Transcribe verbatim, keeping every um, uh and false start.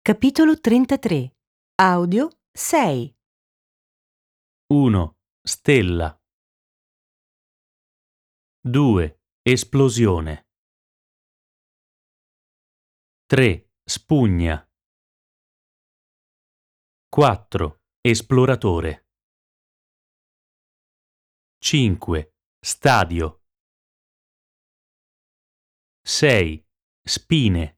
Capitolo trentatré. Audio sei. uno. Stella. due. Esplosione. tre. Spugna. quattro. Esploratore. cinque. Stadio. sei. Spine.